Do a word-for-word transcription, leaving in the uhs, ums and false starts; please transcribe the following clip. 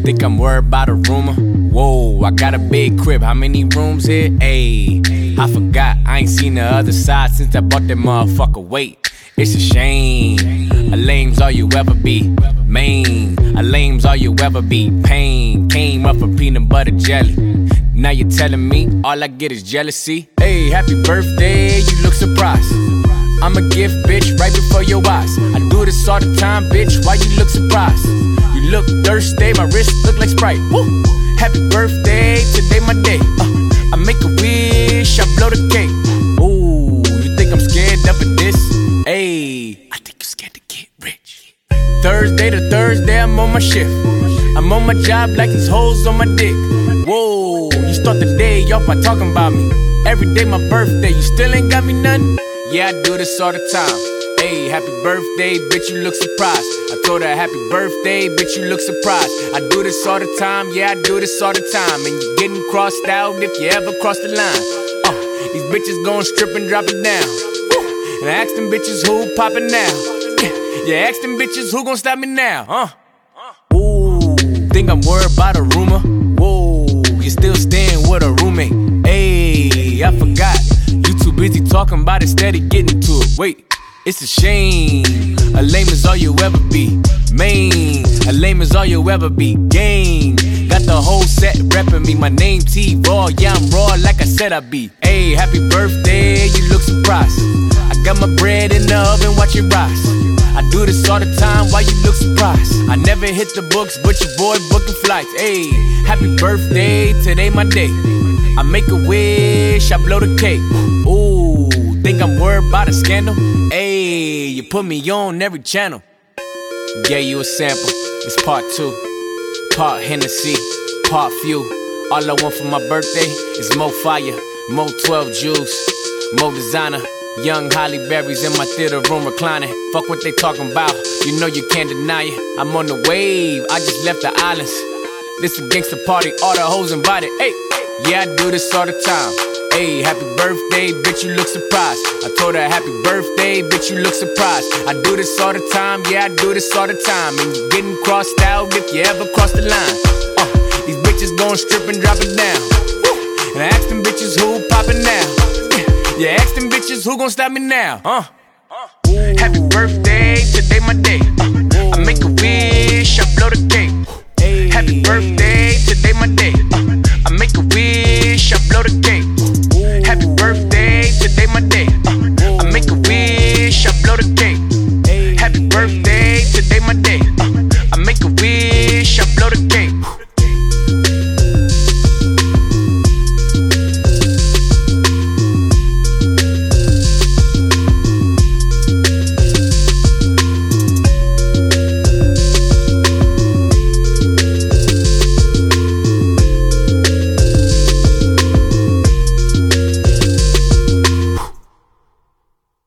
Think I'm worried about a rumor? Whoa, I got a big crib, how many rooms here? Ayy, I forgot, I ain't seen the other side since I bought that motherfucker. Wait, it's a shame. A lame's all you ever be. Main, a lame's all you ever be. Pain, came up from peanut butter jelly. Now you're telling me all I get is jealousy. Hey, happy birthday, you look surprised. I'm a gift, bitch, right before your eyes. I do this all the time, bitch, why you look surprised? You look thirsty, my wrist look like Sprite. Woo. Happy birthday, today my day. uh, I make a wish, I blow the cake. Ooh, you think I'm scared of this? Ayy, I think you're scared to get rich. Thursday to Thursday, I'm on my shift. I'm on my job like these hoes on my dick. Whoa, you start the day off by talking about me. Every day my birthday, you still ain't got me nothing? Yeah, I do this all the time. Hey, happy birthday, bitch, you look surprised. I told her happy birthday, bitch, you look surprised. I do this all the time, yeah, I do this all the time. And you're getting crossed out if you ever cross the line. Uh, these bitches gon' strip and drop it down. Woo. And I ask them bitches who poppin' now. Yeah, ask them bitches who gon' stop me now, huh? Ooh, think I'm worried about a rumor? Whoa, you still staying with a roommate. Ayy, I forgot. You too busy talking about it, steady getting to it. Wait, it's a shame. A lame is all you ever be. Main, a lame is all you ever be. Gang, got the whole set reppin' me. My name T-Raw, yeah, I'm raw like I said I be. Ayy, happy birthday, you look surprised. I got my bread in the oven, watch it rise. I do this all the time, why you look surprised? I never hit the books, but your boy booking flights. Ayy, happy birthday, today my day. I make a wish, I blow the cake. Ooh, think I'm worried about a scandal? Ayy, you put me on every channel. Gave you a sample, it's part two. Part Hennessy, part few. All I want for my birthday is more fire, more twelve juice, more designer. Young Holly Berry's in my theater room reclining. Fuck what they talking about, you know you can't deny it. I'm on the wave, I just left the islands. This a gangsta party, all the hoes invited. Hey, yeah, I do this all the time. Hey, happy birthday, bitch, you look surprised. I told her happy birthday, bitch, you look surprised. I do this all the time, yeah, I do this all the time. And you're getting crossed out if you ever cross the line. Uh, these bitches gon' strip and drop it down. Woo. And I ask them bitches who poppin' now. Yeah, ask them bitches who gon' stop me now, huh? Happy birthday.